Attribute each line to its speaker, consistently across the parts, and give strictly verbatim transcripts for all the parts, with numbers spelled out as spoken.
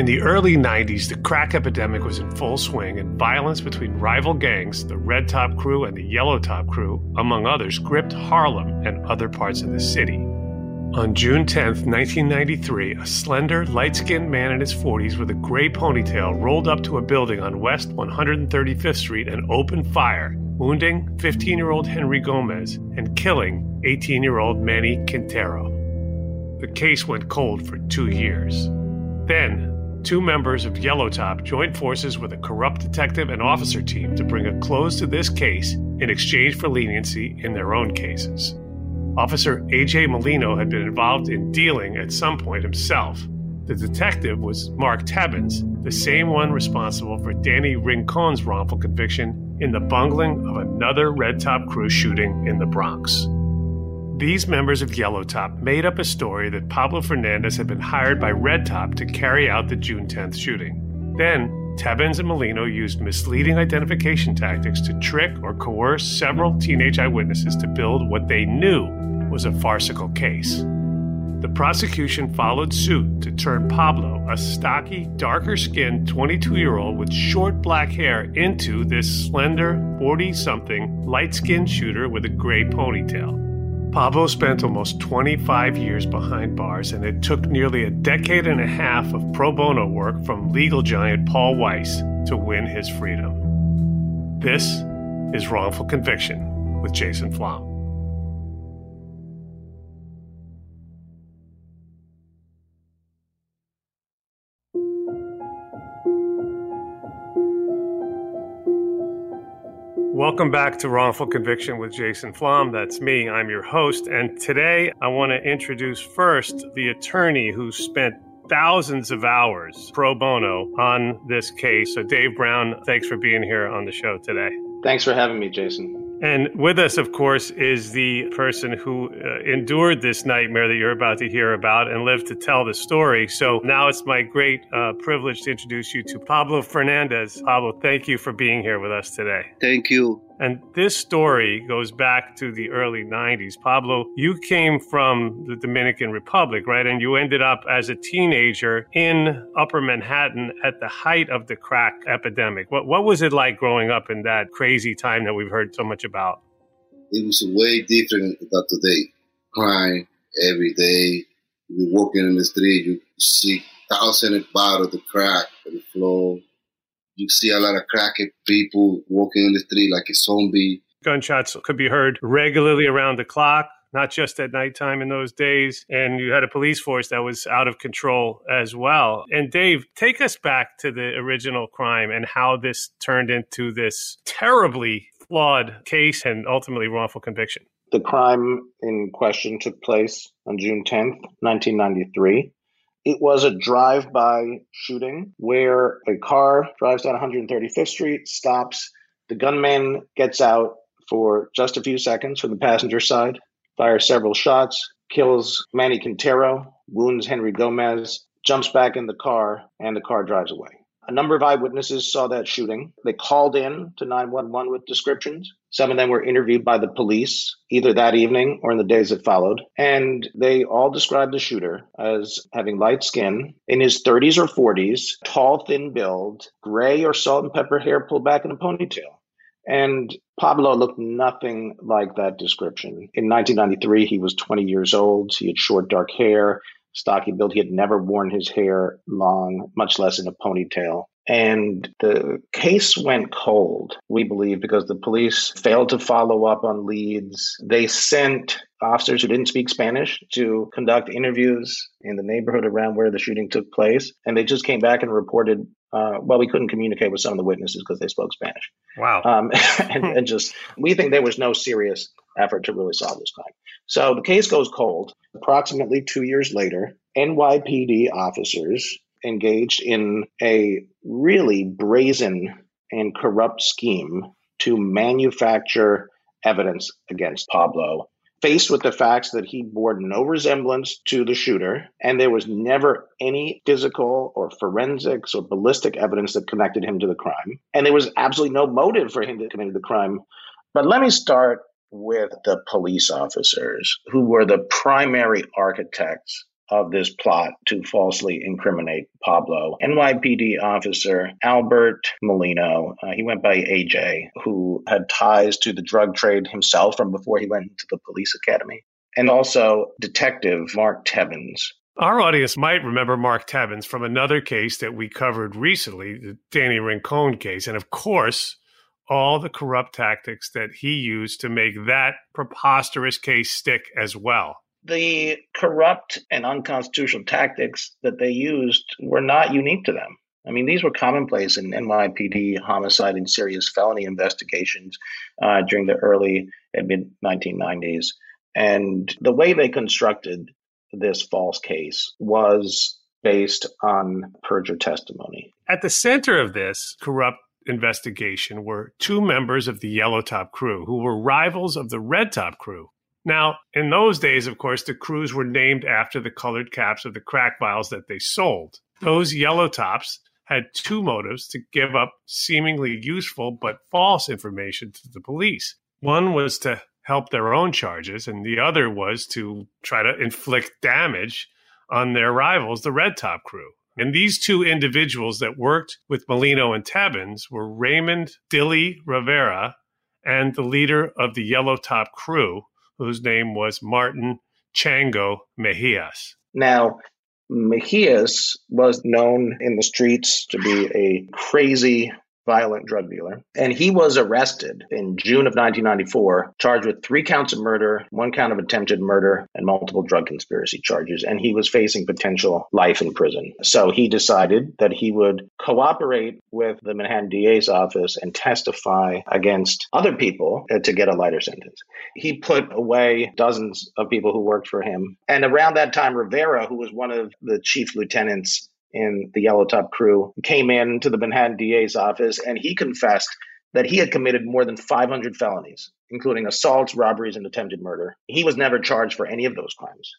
Speaker 1: In the early nineties, the crack epidemic was in full swing, and violence between rival gangs, the Red Top Crew and the Yellow Top Crew, among others, gripped Harlem and other parts of the city. On June tenth, nineteen ninety-three, a slender, light-skinned man in his forties with a gray ponytail rolled up to a building on West one hundred thirty-fifth Street and opened fire, wounding fifteen-year-old Henry Gomez and killing eighteen-year-old Manny Quintero. The case went cold for two years. Then, two members of Yellow Top joined forces with a corrupt detective and officer team to bring a close to this case in exchange for leniency in their own cases. Officer A J Molino had been involved in dealing at some point himself. The detective was Mark Tebbins, the same one responsible for Danny Rincon's wrongful conviction in the bungling of another Red Top Crew shooting in the Bronx. These members of Yellow Top made up a story that Pablo Fernandez had been hired by Red Top to carry out the June tenth shooting. Then, Tebbins and Molino used misleading identification tactics to trick or coerce several teenage eyewitnesses to build what they knew was a farcical case. The prosecution followed suit to turn Pablo, a stocky, darker-skinned twenty-two-year-old with short black hair, into this slender, forty-something, light-skinned shooter with a gray ponytail. Pablo spent almost twenty-five years behind bars, and it took nearly a decade and a half of pro bono work from legal giant Paul Weiss to win his freedom. This is Wrongful Conviction with Jason Flom. Welcome back to Wrongful Conviction with Jason Flom. That's me. I'm your host. And today I want to introduce first the attorney who spent thousands of hours pro bono on this case. So Dave Brown, thanks for being here on the show today.
Speaker 2: Thanks for having me, Jason.
Speaker 1: And with us, of course, is the person who uh, endured this nightmare that you're about to hear about and lived to tell the story. So now it's my great uh, privilege to introduce you to Pablo Fernandez. Pablo, thank you for being here with us today.
Speaker 3: Thank you.
Speaker 1: And this story goes back to the early nineties. Pablo, you came from the Dominican Republic, right? And you ended up as a teenager in Upper Manhattan at the height of the crack epidemic. What what was it like growing up in that crazy time that we've heard so much about?
Speaker 3: It was way different than today. Crime every day. You're walking in the street, you see thousands of bottles of crack on the floor. You see a lot of crackhead people walking in the street like a zombie.
Speaker 1: Gunshots could be heard regularly around the clock, not just at nighttime in those days. And you had a police force that was out of control as well. And Dave, take us back to the original crime and how this turned into this terribly flawed case and ultimately wrongful conviction.
Speaker 2: The crime in question took place on June tenth, nineteen ninety-three. It was a drive-by shooting where a car drives down one hundred thirty-fifth Street, stops. The gunman gets out for just a few seconds from the passenger side, fires several shots, kills Manny Quintero, wounds Henry Gomez, jumps back in the car, and the car drives away. A number of eyewitnesses saw that shooting. They called in to nine one one with descriptions. Some of them were interviewed by the police, either that evening or in the days that followed. And they all described the shooter as having light skin, in his thirties or forties, tall, thin build, gray or salt and pepper hair pulled back in a ponytail. And Pablo looked nothing like that description. In nineteen ninety-three, he was twenty years old. He had short, dark hair, stocky build. He had never worn his hair long, much less in a ponytail. And the case went cold, we believe, because the police failed to follow up on leads. They sent officers who didn't speak Spanish to conduct interviews in the neighborhood around where the shooting took place. And they just came back and reported, uh, well, we couldn't communicate with some of the witnesses because they spoke Spanish.
Speaker 1: Wow.
Speaker 2: Um, and, and just, we think there was no serious effort to really solve this crime. So the case goes cold. Approximately two years later, N Y P D officers engaged in a really brazen and corrupt scheme to manufacture evidence against Pablo, faced with the facts that he bore no resemblance to the shooter, and there was never any physical or forensics or ballistic evidence that connected him to the crime. And there was absolutely no motive for him to commit the crime. But let me start with the police officers who were the primary architects of this plot to falsely incriminate Pablo. N Y P D officer Albert Molino, uh, he went by A J, who had ties to the drug trade himself from before he went into the police academy, and also Detective Mark Tebbins.
Speaker 1: Our audience might remember Mark Tebbins from another case that we covered recently, the Danny Rincon case. And of course, all the corrupt tactics that he used to make that preposterous case stick as well.
Speaker 2: The corrupt and unconstitutional tactics that they used were not unique to them. I mean, these were commonplace in N Y P D homicide and serious felony investigations uh, during the early and mid nineteen nineties. And the way they constructed this false case was based on perjured testimony.
Speaker 1: At the center of this corrupt investigation were two members of the Yellow Top crew who were rivals of the Red Top crew. Now, in those days, of course, the crews were named after the colored caps of the crack vials that they sold. Those Yellow Tops had two motives to give up seemingly useful but false information to the police. One was to help their own charges, and the other was to try to inflict damage on their rivals, the Red Top crew. And these two individuals that worked with Molino and Tebbins were Raymond Dilly Rivera and the leader of the Yellow Top crew, whose name was Martin Chango Mejias.
Speaker 2: Now, Mejias was known in the streets to be a crazy, violent drug dealer. And he was arrested in June of nineteen ninety-four, charged with three counts of murder, one count of attempted murder, and multiple drug conspiracy charges. And he was facing potential life in prison. So he decided that he would cooperate with the Manhattan D A's office and testify against other people to get a lighter sentence. He put away dozens of people who worked for him. And around that time, Rivera, who was one of the chief lieutenants in the Yellow Top crew, came in to the Manhattan D A's office, and he confessed that he had committed more than five hundred felonies, including assaults, robberies, and attempted murder. He was never charged for any of those crimes.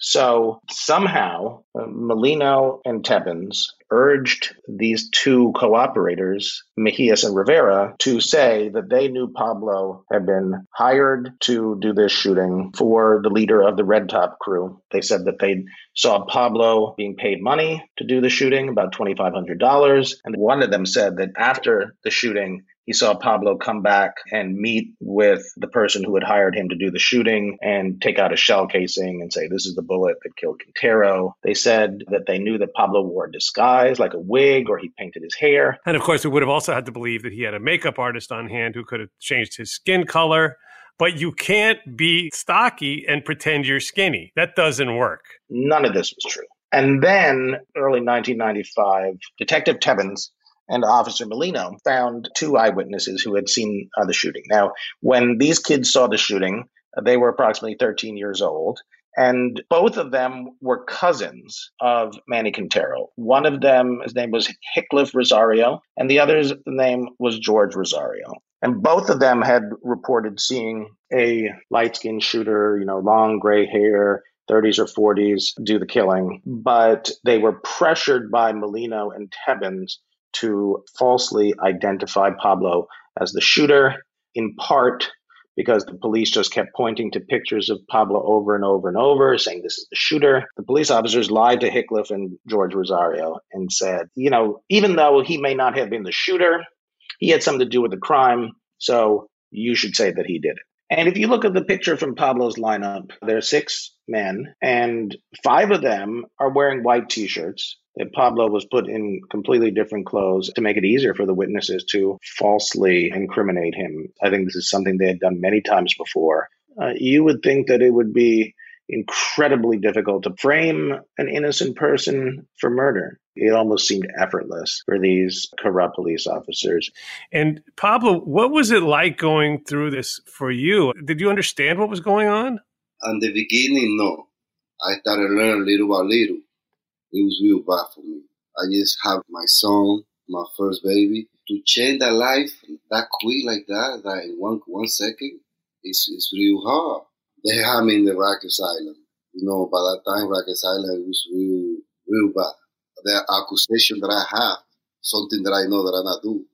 Speaker 2: So somehow, uh, Molino and Tebbins urged these two cooperators, Mejias and Rivera, to say that they knew Pablo had been hired to do this shooting for the leader of the Red Top crew. They said that they saw Pablo being paid money to do the shooting, about twenty-five hundred dollars. And one of them said that after the shooting, he saw Pablo come back and meet with the person who had hired him to do the shooting and take out a shell casing and say, this is the bullet that killed Quintero. They said that they knew that Pablo wore a disguise, like a wig, or he painted his hair.
Speaker 1: And of course, we would have also had to believe that he had a makeup artist on hand who could have changed his skin color. But you can't be stocky and pretend you're skinny. That doesn't work.
Speaker 2: None of this was true. And then, early nineteen ninety-five, Detective Tebbins and Officer Molino found two eyewitnesses who had seen uh, the shooting. Now, when these kids saw the shooting, uh, they were approximately thirteen years old, and both of them were cousins of Manny Quintero. One of them, his name was Hickliff Rosario, and the other's name was George Rosario. And both of them had reported seeing a light-skinned shooter, you know, long gray hair, thirties or forties, do the killing. But they were pressured by Molino and Tebbins to falsely identify Pablo as the shooter, in part because the police just kept pointing to pictures of Pablo over and over and over, saying this is the shooter. The police officers lied to Hickliff and George Rosario and said, you know, even though he may not have been the shooter, he had something to do with the crime, so you should say that he did it. And if you look at the picture from Pablo's lineup, there are six men, and five of them are wearing white T-shirts. That Pablo was put in completely different clothes to make it easier for the witnesses to falsely incriminate him. I think this is something they had done many times before. Uh, you would think that it would be incredibly difficult to frame an innocent person for murder. It almost seemed effortless for these corrupt police officers.
Speaker 1: And Pablo, what was it like going through this for you? Did you understand what was going on?
Speaker 3: In the beginning, no. I started learning little by little. It was real bad for me. I just had my son, my first baby. To change that life that quick like that, that in one one second, it's, it's real hard. They had me in the Rikers Island. You know, by that time, Rikers Island was real, real bad. The accusation that I have, something that I know that I not do.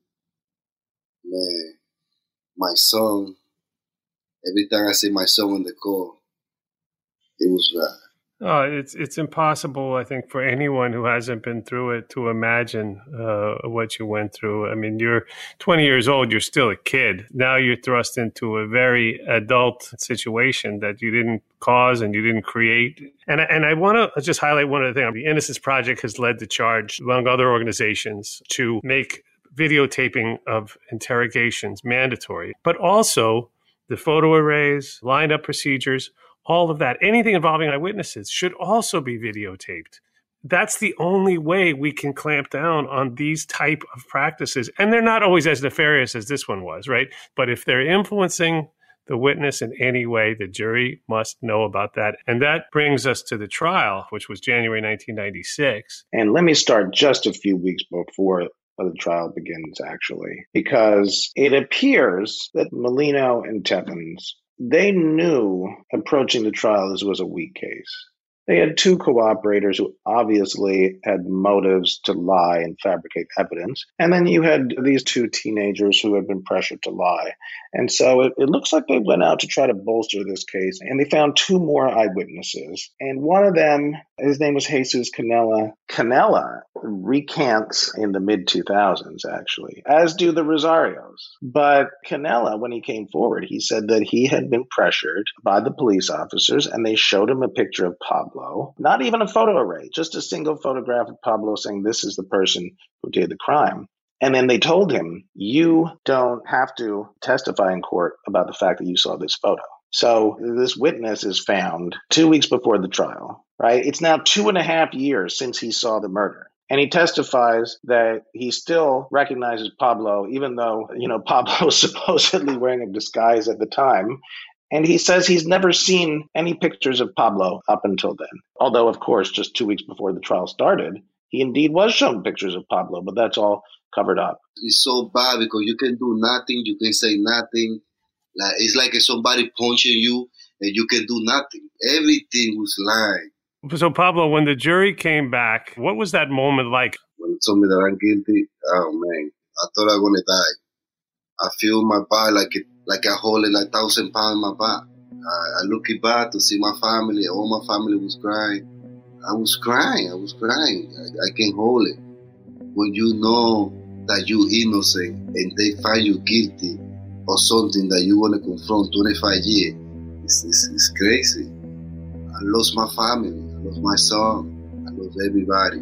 Speaker 3: Man, my son, every time I see my son in the court, it was bad.
Speaker 1: Oh, it's it's impossible, I think, for anyone who hasn't been through it to imagine uh, what you went through. I mean, you're twenty years old, you're still a kid. Now you're thrust into a very adult situation that you didn't cause and you didn't create. And, and I want to just highlight one other thing. The Innocence Project has led the charge, among other organizations, to make videotaping of interrogations mandatory, but also the photo arrays, lineup procedures, all of that, anything involving eyewitnesses should also be videotaped. That's the only way we can clamp down on these type of practices. And they're not always as nefarious as this one was, right? But if they're influencing the witness in any way, the jury must know about that. And that brings us to the trial, which was January nineteen ninety-six.
Speaker 2: And let me start just a few weeks before the trial begins, actually, because it appears that Molino and Tevins, they knew approaching the trial this was a weak case. They had two cooperators who obviously had motives to lie and fabricate evidence. And then you had these two teenagers who had been pressured to lie. And so it, it looks like they went out to try to bolster this case. And they found two more eyewitnesses. And one of them, his name was Jesus Canella. Canella recants in the mid two thousands, actually, as do the Rosarios. But Canella, when he came forward, he said that he had been pressured by the police officers and they showed him a picture of Pablo, not even a photo array, just a single photograph of Pablo saying this is the person who did the crime. And then they told him, you don't have to testify in court about the fact that you saw this photo. So this witness is found two weeks before the trial, right? It's now two and a half years since he saw the murder. And he testifies that he still recognizes Pablo, even though, you know, Pablo was supposedly wearing a disguise at the time. And he says he's never seen any pictures of Pablo up until then. Although, of course, just two weeks before the trial started, he indeed was shown pictures of Pablo, but that's all covered up.
Speaker 3: It's so bad because you can do nothing, you can say nothing. Like it's like somebody punching you and you can do nothing. Everything was lying.
Speaker 1: So, Pablo, when the jury came back, what was that moment like?
Speaker 3: When they told me that I'm guilty, oh, man, I thought I was going to die. I feel my body like it, like I hold it like a thousand pounds in my back. I, I look it back to see my family. All my family was crying. I was crying. I was crying. I, I can't hold it. When you know that you're innocent and they find you guilty of something that you want to confront twenty-five years, it's, it's, it's crazy. I lost my family. I lost my son. I lost everybody.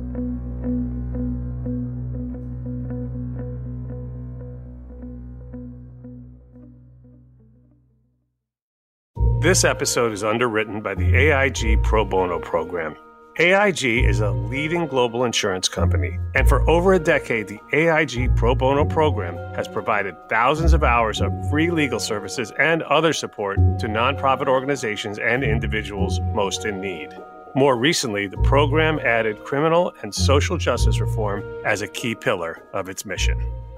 Speaker 1: This episode is underwritten by the A I G Pro Bono program. A I G is a leading global insurance company, and for over a decade, the A I G Pro Bono program has provided thousands of hours of free legal services and other support to nonprofit organizations and individuals most in need. More recently, the program added criminal and social justice reform as a key pillar of its mission.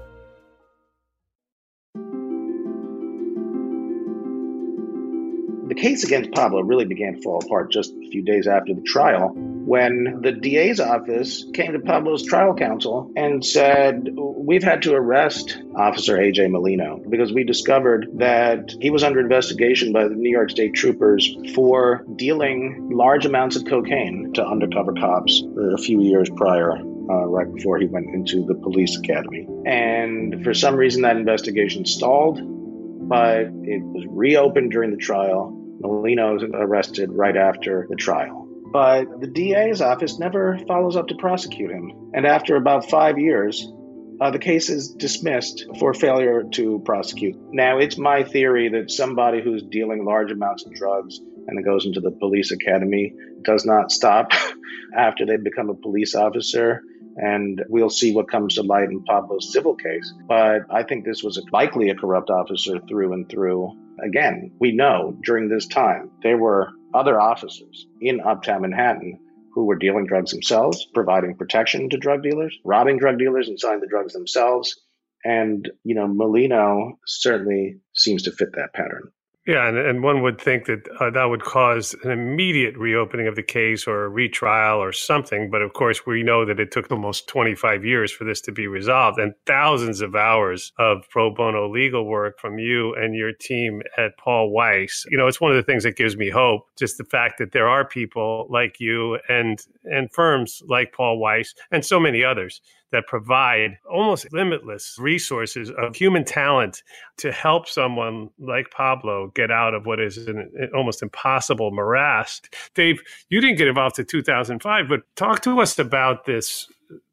Speaker 2: The case against Pablo really began to fall apart just a few days after the trial when the D A's office came to Pablo's trial counsel and said, we've had to arrest Officer A J Molino because we discovered that he was under investigation by the New York State troopers for dealing large amounts of cocaine to undercover cops a few years prior. Uh, right before he went into the police academy. And for some reason, that investigation stalled, but it was reopened during the trial. Molino was arrested right after the trial. But the D A's office never follows up to prosecute him. And after about five years, uh, the case is dismissed for failure to prosecute. Now, it's my theory that somebody who's dealing large amounts of drugs and then goes into the police academy does not stop after they become a police officer. And we'll see what comes to light in Pablo's civil case. But I think this was likely a corrupt officer through and through. Again, we know during this time, there were other officers in Uptown Manhattan who were dealing drugs themselves, providing protection to drug dealers, robbing drug dealers and selling the drugs themselves. And, you know, Molino certainly seems to fit that pattern.
Speaker 1: Yeah, and, and one would think that uh, that would cause an immediate reopening of the case or a retrial or something. But of course, we know that it took almost twenty-five years for this to be resolved and thousands of hours of pro bono legal work from you and your team at Paul Weiss. You know, it's one of the things that gives me hope, just the fact that there are people like you and and firms like Paul Weiss and so many others that provide almost limitless resources of human talent to help someone like Pablo get out of what is an, an almost impossible morass. Dave, you didn't get involved in two thousand five, but talk to us about this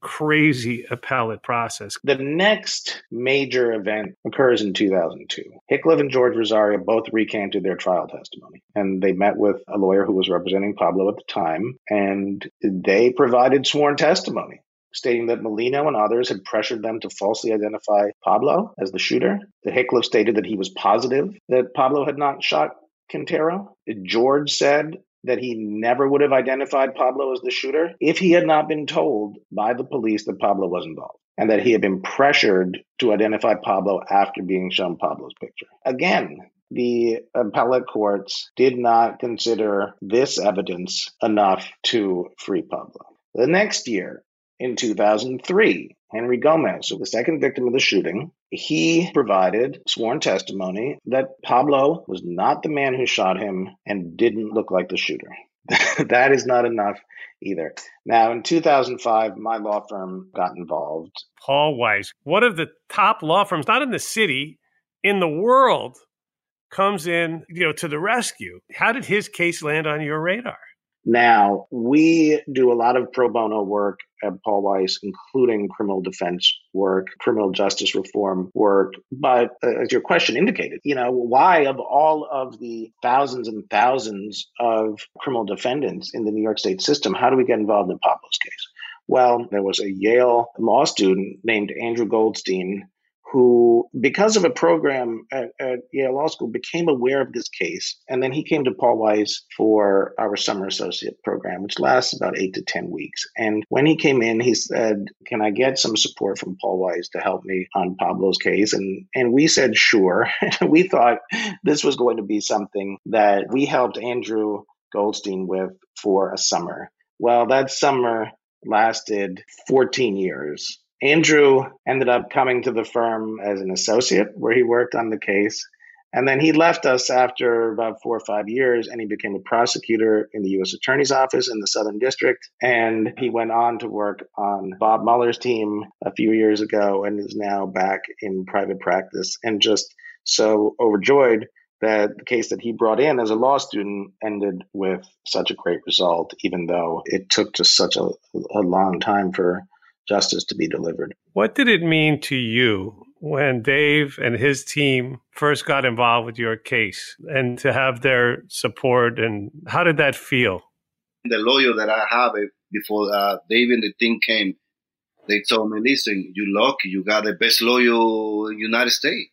Speaker 1: crazy appellate process.
Speaker 2: The next major event occurs in two thousand two. Hickliff and George Rosario both recanted their trial testimony, and they met with a lawyer who was representing Pablo at the time, and they provided sworn testimony stating that Molino and others had pressured them to falsely identify Pablo as the shooter. The Hickliff stated that he was positive that Pablo had not shot Quintero. George said that he never would have identified Pablo as the shooter if he had not been told by the police that Pablo was involved, and that he had been pressured to identify Pablo after being shown Pablo's picture. Again, the appellate courts did not consider this evidence enough to free Pablo. The next year, in two thousand three, Henry Gomez, the second victim of the shooting, he provided sworn testimony that Pablo was not the man who shot him and didn't look like the shooter. That is not enough either. Now, in two thousand five, my law firm got involved.
Speaker 1: Paul Weiss, one of the top law firms, not in the city, in the world, comes in, you know, to the rescue. How did his case land on your radar?
Speaker 2: Now, we do a lot of pro bono work at Paul Weiss, including criminal defense work, criminal justice reform work. But uh, as your question indicated, you know, why of all of the thousands and thousands of criminal defendants in the New York State system, how do we get involved in Pablo's case? Well, there was a Yale law student named Andrew Goldstein who, because of a program at, at Yale Law School, became aware of this case. And then he came to Paul Weiss for our summer associate program, which lasts about eight to ten weeks. And when he came in, he said, can I get some support from Paul Weiss to help me on Pablo's case? And, and we said, sure. We thought this was going to be something that we helped Andrew Goldstein with for a summer. Well, that summer lasted fourteen years. Andrew ended up coming to the firm as an associate where he worked on the case. And then he left us after about four or five years and he became a prosecutor in the U S Attorney's Office in the Southern District. And he went on to work on Bob Mueller's team a few years ago and is now back in private practice, and just so overjoyed that the case that he brought in as a law student ended with such a great result, even though it took just such a, a long time for justice to be delivered.
Speaker 1: What did it mean to you when Dave and his team first got involved with your case and to have their support, and how did that feel?
Speaker 3: The lawyer that I have before uh, Dave and the team came, they told me, listen, you're lucky. You got the best lawyer in the United States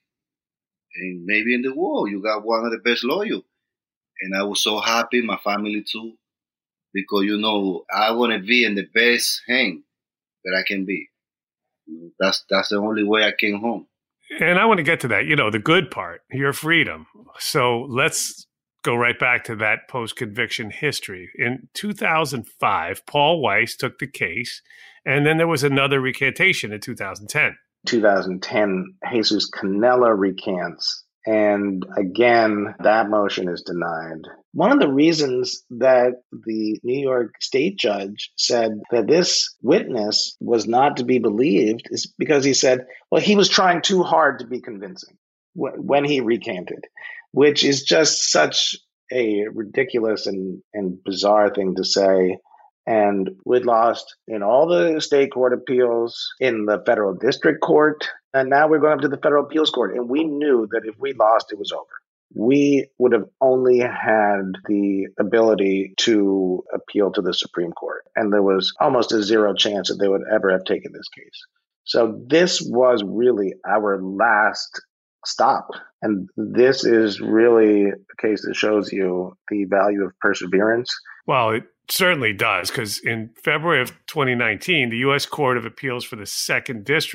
Speaker 3: and maybe in the world. You got one of the best lawyers. And I was so happy, my family too, because, you know, I want to be in the best hand that I can be. That's that's the only way I came home.
Speaker 1: And I want to get to that, you know, the good part, your freedom. So let's go right back to that post-conviction history. In two thousand five, Paul Weiss took the case, and then there was another recantation in two thousand ten.
Speaker 2: two thousand ten, Jesus Canella recants. And again, that motion is denied. One of the reasons that the New York State judge said that this witness was not to be believed is because he said, well, he was trying too hard to be convincing when he recanted, which is just such a ridiculous and, and bizarre thing to say. And we'd lost in all the state court appeals, in the federal district court, and now we're going up to the federal appeals court. And we knew that if we lost, it was over. We would have only had the ability to appeal to the Supreme Court. And there was almost a zero chance that they would ever have taken this case. So this was really our last stop. And this is really a case that shows you the value of perseverance.
Speaker 1: Well, it certainly does, because in February of twenty nineteen, the U S Court of Appeals for the Second District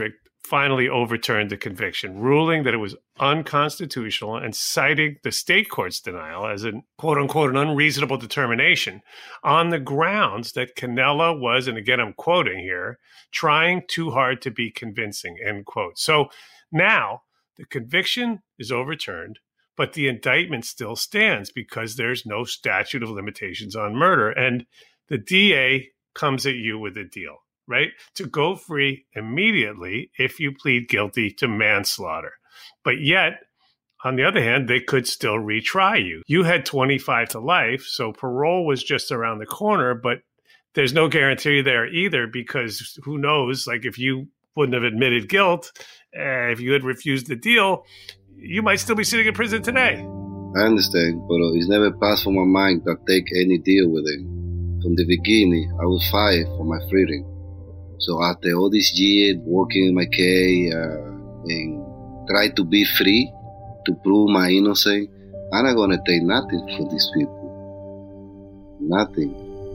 Speaker 1: finally overturned the conviction, ruling that it was unconstitutional and citing the state court's denial as an quote-unquote an unreasonable determination on the grounds that Cannella was, and again I'm quoting here, trying too hard to be convincing, end quote. So now the conviction is overturned, but the indictment still stands because there's no statute of limitations on murder. And the D A comes at you with a deal, right? To go free immediately if you plead guilty to manslaughter. But yet, on the other hand, they could still retry you. You had twenty-five to life, so parole was just around the corner, but there's no guarantee there either, because who knows, like if you wouldn't have admitted guilt, uh, if you had refused the deal, you might still be sitting in prison today.
Speaker 3: I understand, but uh, it's never passed from my mind to take any deal with him. From the beginning, I was fighting for my freedom. So after all these years working in my case uh, and try to be free, to prove my innocence, I'm not going to take nothing for these people. Nothing.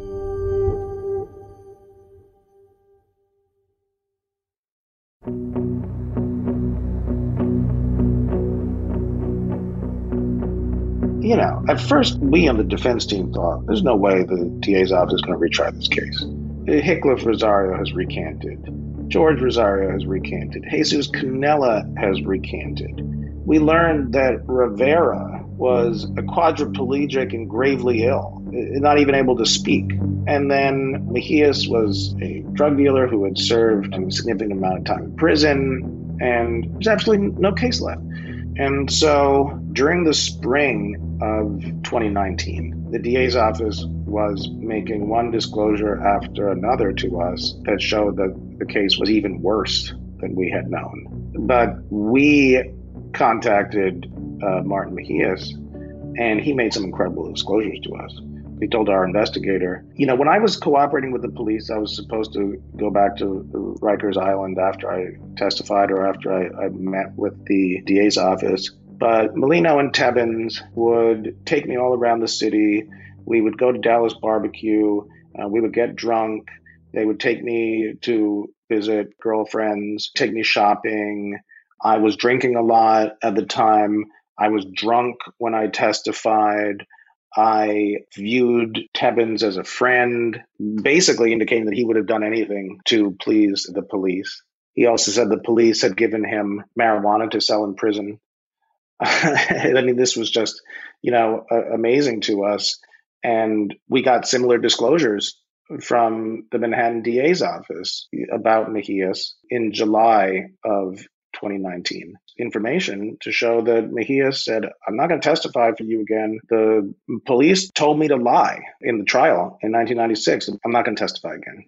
Speaker 2: You know, at first, we on the defense team thought, there's no way the D A's office is going to retry this case. Hickliff Rosario has recanted. George Rosario has recanted. Jesus Cannella has recanted. We learned that Rivera was a quadriplegic and gravely ill, not even able to speak. And then Mejias was a drug dealer who had served a significant amount of time in prison, and there's absolutely no case left. And so during the spring of twenty nineteen, the D A's office was making one disclosure after another to us that showed that the case was even worse than we had known. But we contacted uh, Martin Mejias, and he made some incredible disclosures to us. He told our investigator, you know, when I was cooperating with the police, I was supposed to go back to Rikers Island after I testified or after I, I met with the D A's office. But Molino and Tebbins would take me all around the city. We would go to Dallas Barbecue. Uh, we would get drunk. They would take me to visit girlfriends, take me shopping. I was drinking a lot at the time. I was drunk when I testified. I viewed Tebbins as a friend, basically indicating that he would have done anything to please the police. He also said the police had given him marijuana to sell in prison. I mean, this was just, you know, uh, amazing to us. And we got similar disclosures from the Manhattan D A's office about Mejias in July of twenty nineteen. Information to show that Mejias said, I'm not going to testify for you again. The police told me to lie in the trial in nineteen ninety-six. I'm not going to testify again.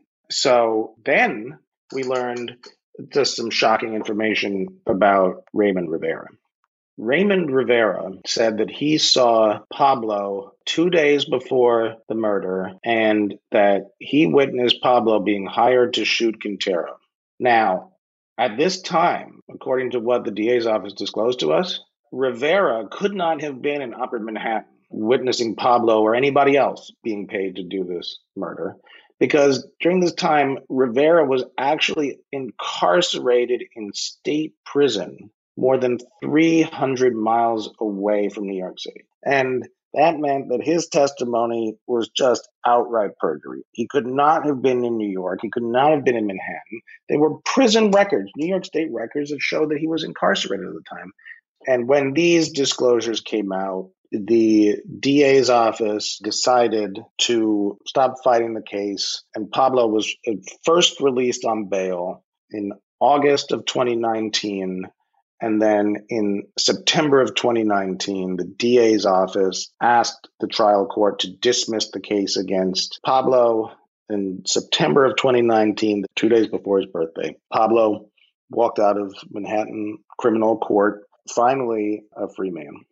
Speaker 2: So then we learned just some shocking information about Raymond Rivera. Raymond Rivera said that he saw Pablo two days before the murder and that he witnessed Pablo being hired to shoot Quintero. Now, at this time, according to what the D A's office disclosed to us, Rivera could not have been in Upper Manhattan witnessing Pablo or anybody else being paid to do this murder, because during this time, Rivera was actually incarcerated in state prison more than three hundred miles away from New York City. And that meant that his testimony was just outright perjury. He could not have been in New York. He could not have been in Manhattan. They were prison records, New York State records that showed that he was incarcerated at the time. And when these disclosures came out, the D A's office decided to stop fighting the case. And Pablo was first released on bail in August of twenty nineteen. And then in September of twenty nineteen, the D A's office asked the trial court to dismiss the case against Pablo. In September of twenty nineteen, two days before his birthday, Pablo walked out of Manhattan criminal court, finally a free man.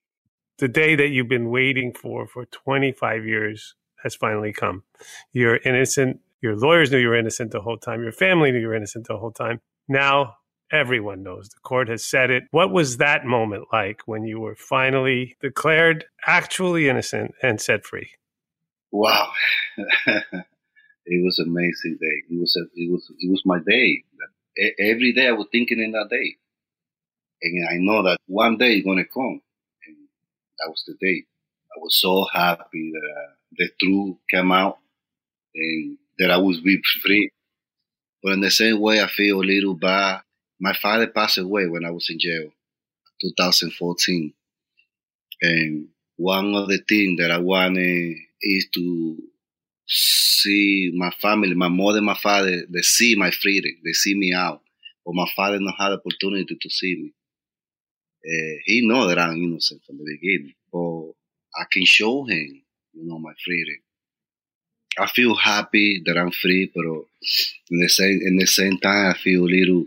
Speaker 1: The day that you've been waiting for for twenty-five years has finally come. You're innocent. Your lawyers knew you were innocent the whole time. Your family knew you were innocent the whole time. Now, everyone knows. The court has said it. What was that moment like when you were finally declared actually innocent and set free?
Speaker 3: Wow. It was an amazing day. It was a, it was it was my day. every day I was thinking in that day. And I know that one day is going to come. And that was the day. I was so happy that uh, the truth came out and that I would be free. But in the same way, I feel a little bad. My father passed away when I was in jail, twenty fourteen. And one of the things that I wanted is to see my family, my mother and my father, they see my freedom, they see me out. But my father not had the opportunity to see me. Uh, he know that I'm innocent from the beginning, but I can show him, you know, my freedom. I feel happy that I'm free, but in the same in the same time, I feel a little.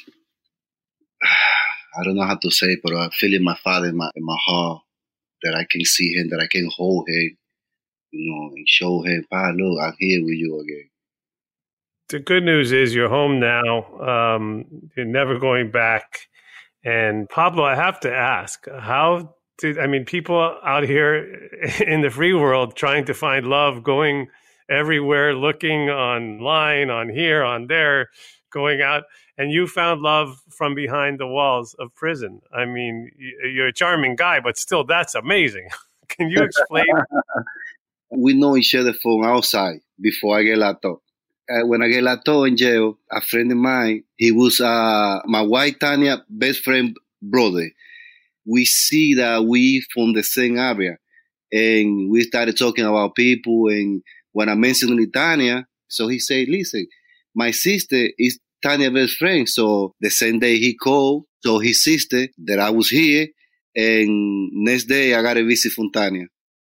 Speaker 3: I don't know how to say it, but I feel in my father in my in my heart that I can see him, that I can hold him, you know, and show him, "Pa, look, I'm here with you again."
Speaker 1: The good news is you're home now. Um, you're never going back. And Pablo, I have to ask, how did, I mean, people out here in the free world trying to find love, going everywhere, looking online, on here, on there, going out, and you found love from behind the walls of prison. I mean, you're a charming guy, but still, that's amazing. Can you explain?
Speaker 3: We know each other from outside before I get locked up. Uh, when I get locked up in jail, a friend of mine, he was uh, my wife Tanya best friend brother. We see that we from the same area, and we started talking about people. And when I mentioned Tanya, so he said, "Listen, my sister is Tanya's best friend." So the same day he called, so his sister that I was here, and next day I got a visit from Tanya.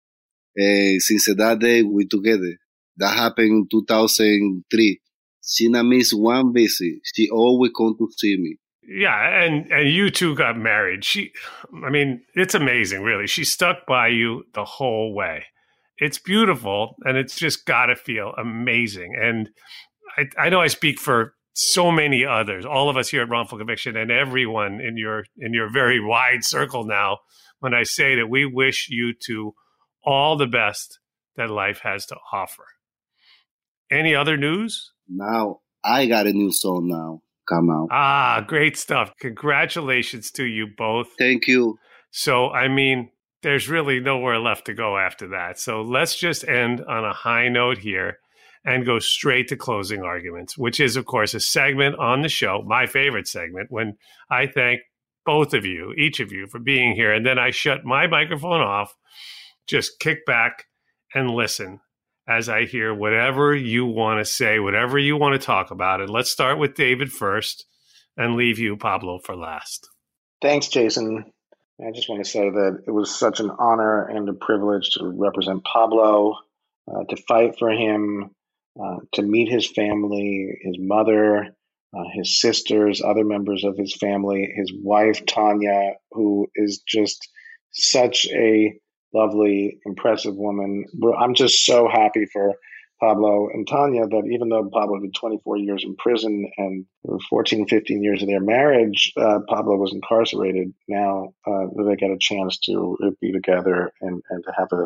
Speaker 3: And since that day we together. That happened in two thousand three. She not missed one visit. She always come to see me.
Speaker 1: Yeah, and, and you two got married. She, I mean, it's amazing, really. She stuck by you the whole way. It's beautiful, and it's just got to feel amazing. And I, I know I speak for so many others, all of us here at Wrongful Conviction, and everyone in your in your very wide circle now, when I say that we wish you two all the best that life has to offer. Any other news?
Speaker 3: Now, I got a new song now come out.
Speaker 1: Ah, great stuff. Congratulations to you both.
Speaker 3: Thank you.
Speaker 1: So, I mean, there's really nowhere left to go after that. So let's just end on a high note here and go straight to closing arguments, which is, of course, a segment on the show, my favorite segment, when I thank both of you, each of you, for being here. And then I shut my microphone off, just kick back and listen as I hear whatever you want to say, whatever you want to talk about. And let's start with David first and leave you, Pablo, for last.
Speaker 2: Thanks, Jason. I just want to say that it was such an honor and a privilege to represent Pablo, uh, to fight for him, uh, to meet his family, his mother, uh, his sisters, other members of his family, his wife, Tanya, who is just such a lovely, impressive woman. I'm just so happy for Pablo and Tanya that even though Pablo did twenty-four years in prison and fourteen, fifteen years of their marriage, uh, Pablo was incarcerated. Now uh, they get a chance to be together and, and to have a,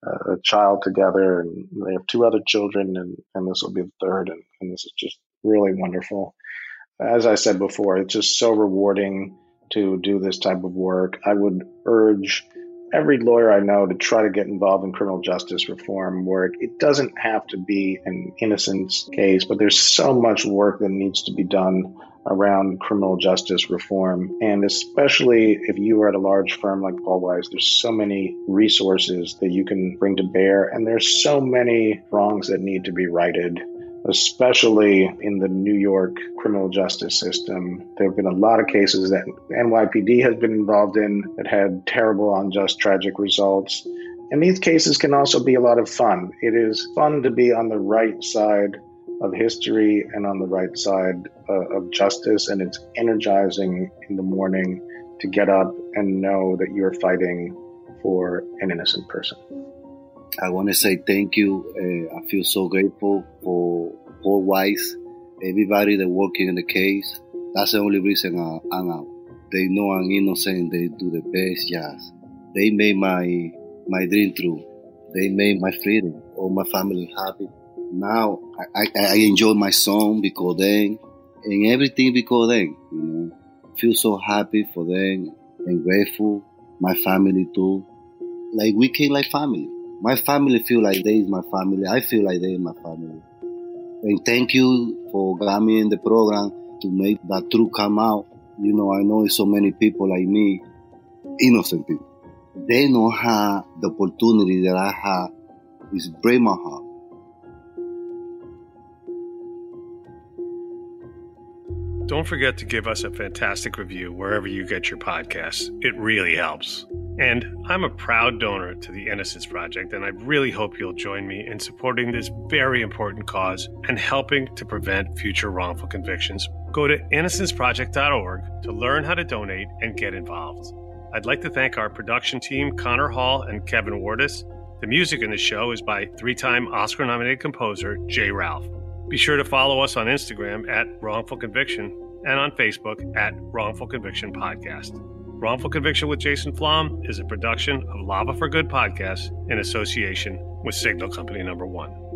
Speaker 2: a child together. And they have two other children, and, and this will be the third. And, and this is just really wonderful. As I said before, it's just so rewarding to do this type of work. I would urge every lawyer I know to try to get involved in criminal justice reform work. It doesn't have to be an innocence case, but there's so much work that needs to be done around criminal justice reform. And especially if you are at a large firm like Paul Weiss, there's so many resources that you can bring to bear. And there's so many wrongs that need to be righted, especially in the New York criminal justice system. There have been a lot of cases that N Y P D has been involved in that had terrible, unjust, tragic results. And these cases can also be a lot of fun. It is fun to be on the right side of history and on the right side uh, of justice. And it's energizing in the morning to get up and know that you're fighting for an innocent person.
Speaker 3: I want to say thank you. Uh, I feel so grateful for Paul Weiss, everybody that working in the case. That's the only reason I, I'm out. They know I'm innocent. They do the best job. They made my my dream true. They made my freedom, all my family happy. Now I, I, I enjoy my son because then And everything because of them, you know. Feel so happy for them and grateful. My family too. Like we came like family. My family feel like they is my family. I feel like they is my family. And thank you for got me in the program to make that truth come out. You know, I know so many people like me, innocent people. They don't have the opportunity that I have. It's break my heart.
Speaker 1: Don't forget to give us a fantastic review wherever you get your podcasts. It really helps. And I'm a proud donor to the Innocence Project, and I really hope you'll join me in supporting this very important cause and helping to prevent future wrongful convictions. Go to innocence project dot org to learn how to donate and get involved. I'd like to thank our production team, Connor Hall and Kevin Wardis. The music in the show is by three-time Oscar-nominated composer Jay Ralph. Be sure to follow us on Instagram at Wrongful Conviction and on Facebook at Wrongful Conviction Podcast. Wrongful Conviction with Jason Flom is a production of Lava for Good Podcast in association with Signal Company Number One.